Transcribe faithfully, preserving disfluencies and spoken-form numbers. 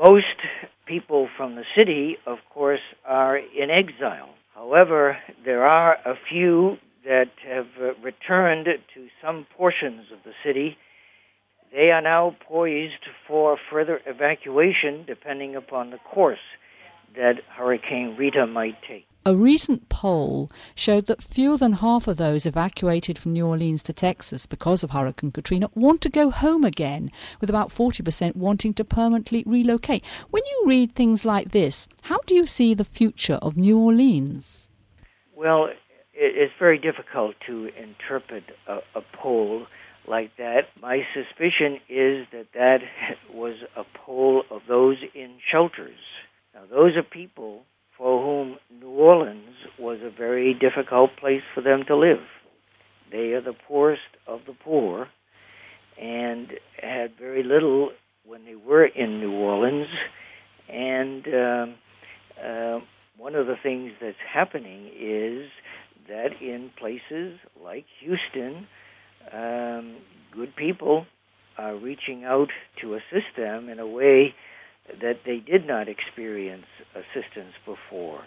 most people from the city, of course, are in exile. However, there are a few that have uh, returned to some portions of the city. They are now poised for further evacuation depending upon the course that Hurricane Rita might take. A recent poll showed that fewer than half of those evacuated from New Orleans to Texas because of Hurricane Katrina want to go home again, with about forty percent wanting to permanently relocate. When you read things like this, how do you see the future of New Orleans? Well, it's very difficult to interpret a, a poll like that. My suspicion is that that was a poll of those in shelters. Now, those are people for whom New Orleans was a very difficult place for them to live. They are the poorest of the poor and had very little when they were in New Orleans. And um, uh, one of the things that's happening is that in places like Houston, um, good people are reaching out to assist them in a way that they did not experience assistance before.